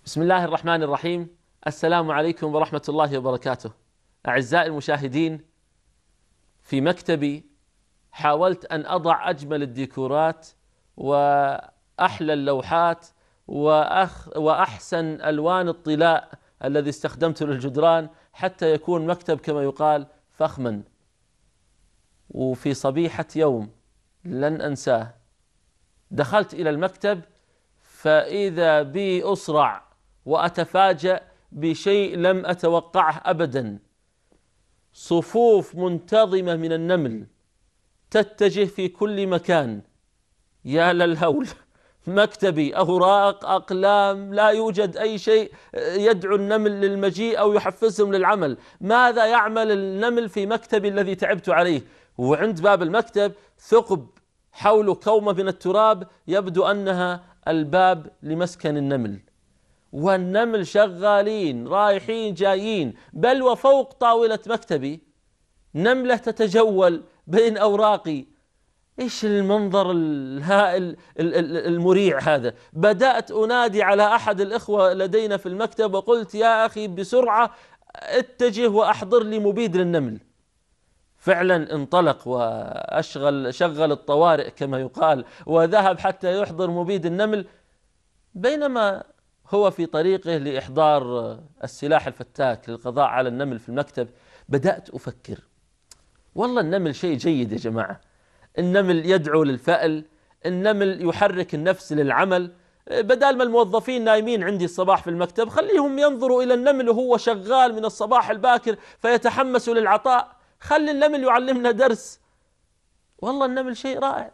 بسم الله الرحمن الرحيم. السلام عليكم ورحمة الله وبركاته. أعزائي المشاهدين، في مكتبي حاولت أن أضع أجمل الديكورات وأحلى اللوحات وأحسن ألوان الطلاء الذي استخدمته للجدران حتى يكون مكتب كما يقال فخما. وفي صبيحة يوم لن أنساه، دخلت إلى المكتب فإذا بي أسرع وأتفاجأ بشيء لم أتوقعه أبدا. صفوف منتظمة من النمل تتجه في كل مكان. يا للهول! مكتبي أوراق أقلام، لا يوجد أي شيء يدعو النمل للمجيء أو يحفزهم للعمل. ماذا يعمل النمل في مكتبي الذي تعبت عليه؟ وعند باب المكتب ثقب حول كومة من التراب يبدو أنها الباب لمسكن النمل، والنمل شغالين رايحين جايين، بل وفوق طاولة مكتبي نملة تتجول بين أوراقي. إيش المنظر الهائل المريع هذا؟ بدأت أنادي على أحد الإخوة لدينا في المكتب وقلت يا أخي بسرعة اتجه وأحضر لي مبيد للنمل. فعلا انطلق شغل الطوارئ كما يقال، وذهب حتى يحضر مبيد النمل. بينما هو في طريقه لإحضار السلاح الفتاك للقضاء على النمل في المكتب، بدأت أفكر والله النمل شيء جيد يا جماعة. النمل يدعو للفأل، النمل يحرك النفس للعمل. بدال ما الموظفين نايمين عندي الصباح في المكتب خليهم ينظروا إلى النمل وهو شغال من الصباح الباكر فيتحمسوا للعطاء. خلي النمل يعلمنا درس. والله النمل شيء رائع.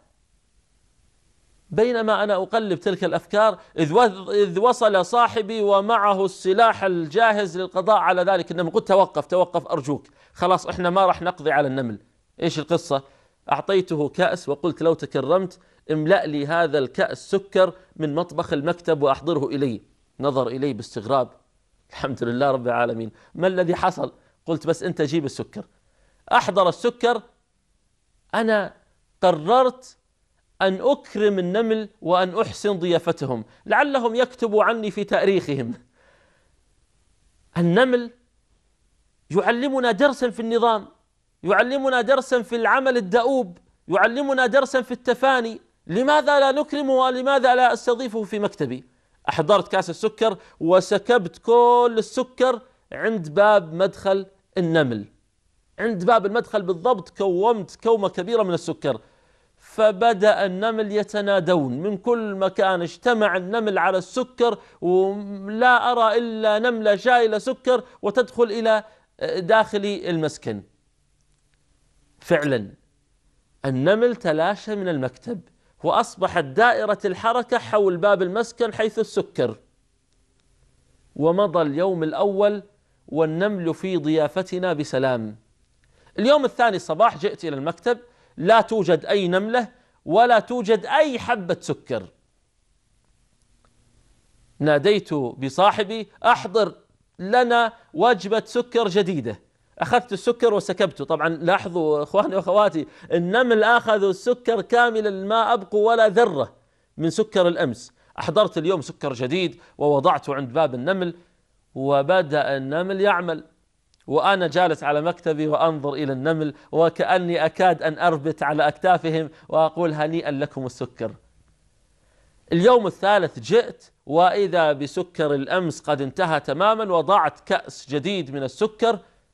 بينما أنا أقلب تلك الأفكار إذ وصل صاحبي ومعه السلاح الجاهز للقضاء على ذلك النمل. قلت توقف أرجوك، خلاص إحنا ما راح نقضي على النمل. إيش القصة؟ أعطيته كأس وقلت لو تكرمت املأ لي هذا الكأس سكر من مطبخ المكتب وأحضره إلي. نظر إلي باستغراب. الحمد لله رب العالمين، ما الذي حصل؟ قلت بس أنت جيب السكر. أحضر السكر. أنا قررت أن أكرم النمل وأن أحسن ضيافتهم لعلهم يكتبوا عني في تاريخهم. النمل يعلمنا درسا في النظام، يعلمنا درسا في العمل الدؤوب، يعلمنا درسا في التفاني. لماذا لا نكرمه ولماذا لا أستضيفه في مكتبي؟ أحضرت كاس السكر وسكبت كل السكر عند باب مدخل النمل. عند باب المدخل بالضبط كومت كومة كبيرة من السكر، فبدأ النمل يتنادون من كل مكان. اجتمع النمل على السكر، ولا أرى إلا نملة شايلة سكر وتدخل إلى داخل المسكن. فعلا النمل تلاشى من المكتب وأصبحت دائرة الحركة حول باب المسكن حيث السكر. ومضى اليوم الأول والنمل في ضيافتنا بسلام. اليوم الثاني الصباح جئت إلى المكتب، لا توجد أي نملة ولا توجد أي حبة سكر. ناديت بصاحبي أحضر لنا وجبة سكر جديدة. أخذت السكر وسكبته. طبعا لاحظوا أخواني وأخواتي، النمل أخذوا السكر كاملا، ما أبقوا ولا ذرة من سكر الأمس. أحضرت اليوم سكر جديد ووضعته عند باب النمل، وبدأ النمل يعمل. وأنا جالس على مكتبي وأنظر إلى النمل وكأني أكاد أن أربت على أكتافهم وأقول هنيئا لكم السكر. اليوم الثالث جئت وإذا بسكر الأمس قد انتهى تماما. وضعت كأس جديد من السكر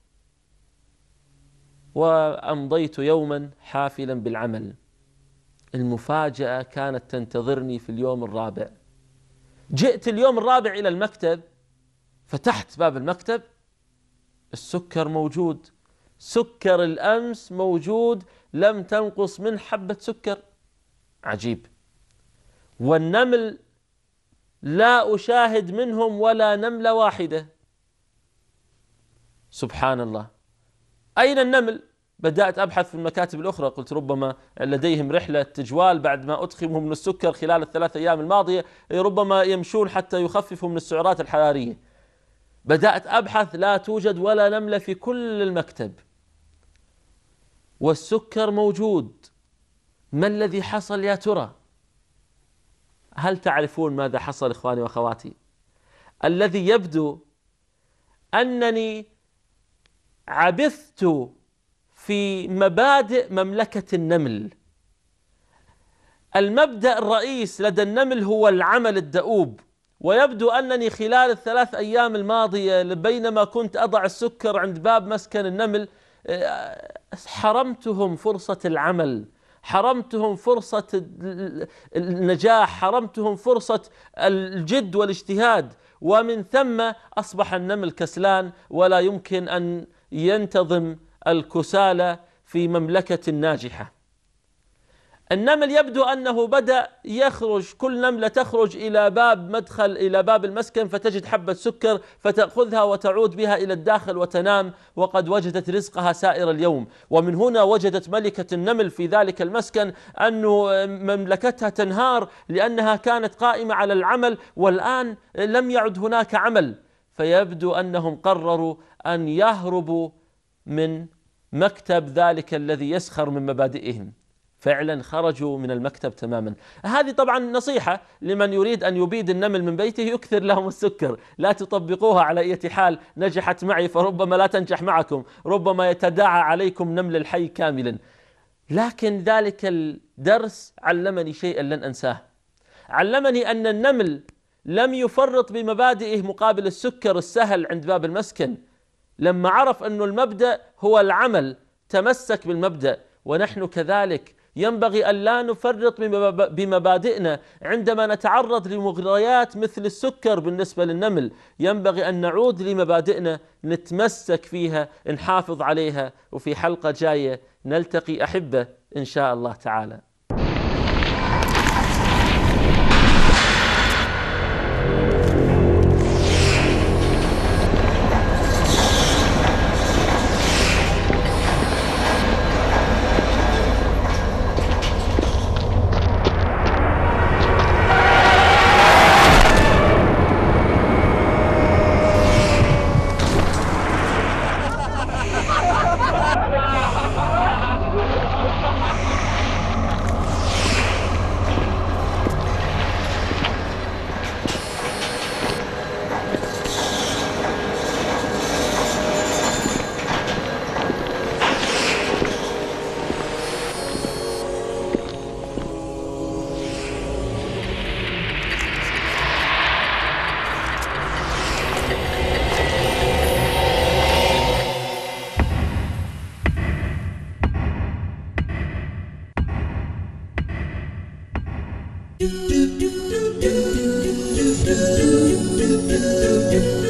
وأمضيت يوما حافلا بالعمل. المفاجأة كانت تنتظرني في اليوم الرابع. جئت اليوم الرابع إلى المكتب، فتحت باب المكتب، السكر موجود، سكر الأمس موجود، لم تنقص من حبة سكر. عجيب. والنمل لا أشاهد منهم ولا نملة واحدة. سبحان الله، أين النمل؟ بدأت أبحث في المكاتب الأخرى، قلت ربما لديهم رحلة تجوال بعد ما أدخمهم من السكر خلال الثلاث أيام الماضية، ربما يمشون حتى يخففوا من السعرات الحرارية. بدأت أبحث، لا توجد ولا نملة في كل المكتب، والسكر موجود. ما الذي حصل يا ترى؟ هل تعرفون ماذا حصل إخواني وأخواتي؟ الذي يبدو أنني عبثت في مبادئ مملكة النمل. المبدأ الرئيس لدى النمل هو العمل الدؤوب، ويبدو أنني خلال ال3 أيام الماضية بينما كنت أضع السكر عند باب مسكن النمل حرمتهم فرصة العمل، حرمتهم فرصة النجاح، حرمتهم فرصة الجد والاجتهاد، ومن ثم أصبح النمل كسلان ولا يمكن أن ينتظم الكسالى في مملكة ناجحة. النمل يبدو أنه بدأ يخرج، كل نملة تخرج إلى باب مدخل إلى باب المسكن فتجد حبة سكر فتأخذها وتعود بها إلى الداخل وتنام، وقد وجدت رزقها سائر اليوم. ومن هنا وجدت ملكة النمل في ذلك المسكن أن مملكتها تنهار لأنها كانت قائمة على العمل، والآن لم يعد هناك عمل. فيبدو أنهم قرروا أن يهربوا من مكتب ذلك الذي يسخر من مبادئهم. فعلا خرجوا من المكتب تماما. هذه طبعا نصيحة لمن يريد أن يبيد النمل من بيته، يكثر لهم السكر، لا تطبقوها على أي حال. نجحت معي فربما لا تنجح معكم، ربما يتداعى عليكم نمل الحي كاملا. لكن ذلك الدرس علمني شيئا لن أنساه، علمني أن النمل لم يفرط بمبادئه مقابل السكر السهل عند باب المسكن. لما عرف أن المبدأ هو العمل تمسك بالمبدأ. ونحن كذلك ينبغي أن لا نفرط بمبادئنا عندما نتعرض لمغريات مثل السكر. بالنسبة للنمل ينبغي أن نعود لمبادئنا، نتمسك فيها، نحافظ عليها. وفي حلقة جاية نلتقي أحبة إن شاء الله تعالى. do do do do do do do do do do do